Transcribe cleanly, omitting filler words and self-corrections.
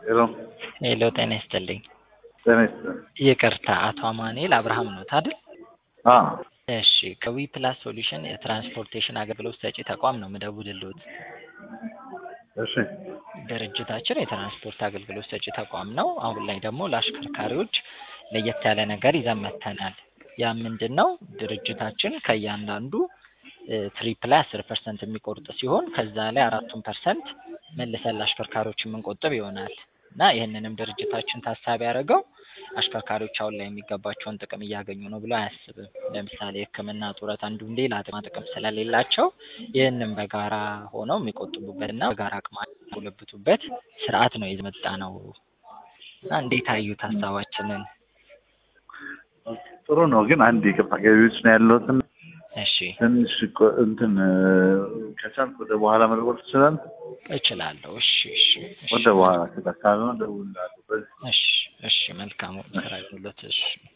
ሄሎ ሄሎ ጤና ይስጥልኝ። ጤና ይስጥልኝ። ይቅርታ አቶ አማኑኤል አብርሃም ኖት አይደል? አዎ እሺ ከዊ ፕላስ ሶሉሽን የትራንስፖርቴሽን አገልግሎት ሰጪ ተቋም ነው የምደውልልዎት። እሺ ድርጅታችን የትራንስፖርት አገልግሎት ሰጪ ተቋም ነው። አሁን ላይ ደግሞ ለአሽከርካሪዎች ለየት ያለ ነገር ይዘን መጥተናል። ያ ምንድነው? ድርጅታችን ከእያንዳንዱ ትሪፕ ላይ 10% የሚቆርጥ ሲሆን ከዛ ላይ 4% መልሰን ለአሽከርካሪዎች የምንቆጥብ ይሆናል እና ይህንንም ድርጅታችን ታሳቢ ያደረገው አሽከርካሪዎች አሁን ላይ የሚገባቸውን ጥቅም እያገኙ ነው ብሎ አያስብም። ለምሳሌ ሕክምና፣ ጡረታ እንዲሁም ሌላ ጥቅም ስለሌላቸው ይህንን በጋራ ሆነው የሚቆጥቡበትና በጋራ አቅማቸውን የሚጎለብቱበት ስርዓት ነው የመጣነው እና እንዴት አዩት ሀሳባችንን? ጥሩ ነው፣ ግን አንድ የገባ ገቢዎች ነው ያለሁትን እሺ ትንሽ እንትን ከቻልክ ወደ በኋላ መደወል ትችላለህ? እችላለሁ። እሺ እሺ ወደ በኋላ ከታካለ ነው ደውላለሁ። እሺ እሺ መልካም ስራ ይሁንልዎት። እሺ